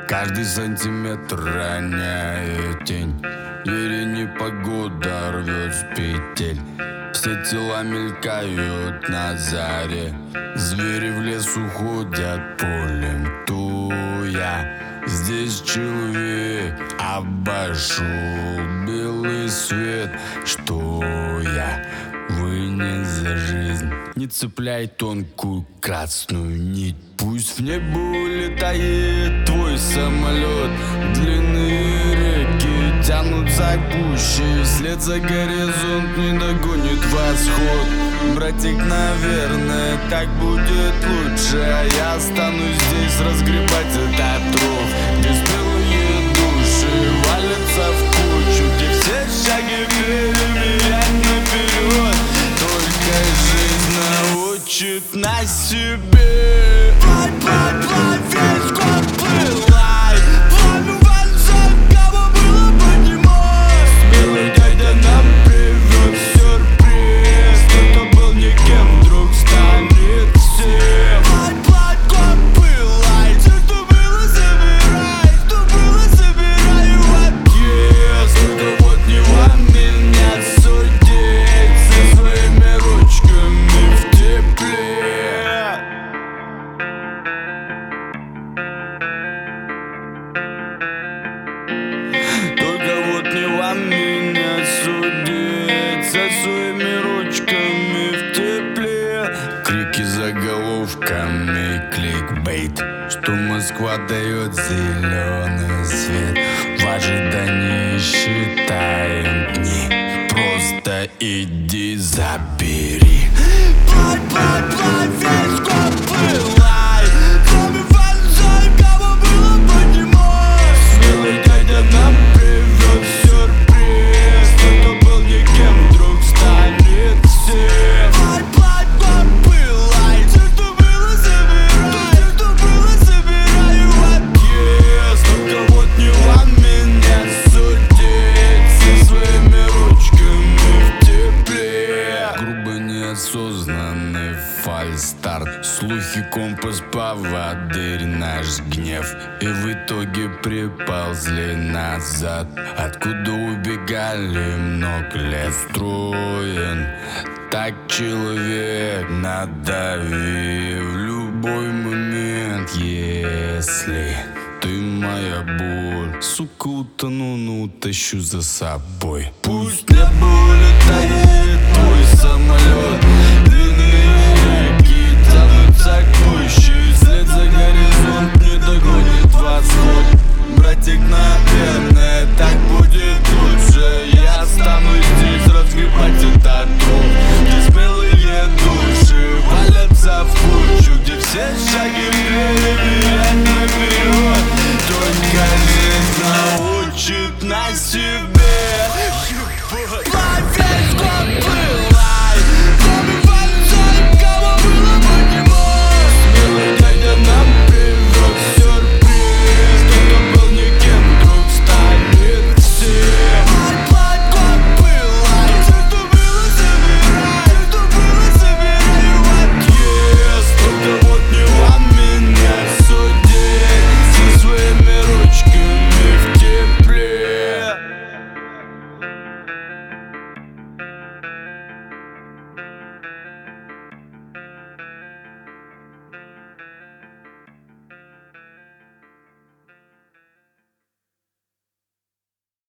Каждый сантиметр роняет тень. Или непогода рвет с петель. Все тела мелькают на заре. Звери в лес уходят полем туя. Здесь человек обошел белый свет. Что я вынес за жизнь? Не цепляй тонкую красную нить. Пусть в небо улетает твой самолет. Длинные реки тянутся к пуще. Вслед за горизонт не догонит восход. Братик, наверное, так будет лучше. А я останусь здесь разгребать этот ров, где смелые души валятся в кучу, где все шаги переменять наперед. Только жизнь научит на себе. Плавь, плавь, плавь, весь год плывай. Пламя вальса, кого было поднимать. Смелый дядя нам привез сюрприз. Кто-то был никем, вдруг станет всем. Плавь, плавь, год пылай. Все, что было, собирай. Что было, собирай в отъезд. Только вот не вам меня судить со своими ручками в тепле. Только вот не вам меня судить со своими ручками в тепле. Крики заголовками, кликбейт, что Москва дает зеленый свет. В ожидании считаем дни. Просто иди забери. Плавь, плавь, плавь, весь год плывай. Кроме вальса, кого было поднимать. Смелый дядя нам привез сюрприз. Кто был никем, вдруг станет всем. Плавь, плавь, год пылай. Все, что было, собирай. Все, что было, собирай в отъезд. Только вот не вам меня судить со своими ручками в тепле. Грубо неосознанный фальстарт. Слухи, компас, поводырь, наш гнев. И в итоге приползли назад. Откуда убегали много лет строен. Так человек надави в любой момент. Если ты моя боль, сука, утону, но утащу за собой. Пусть небо улетает твой самолет.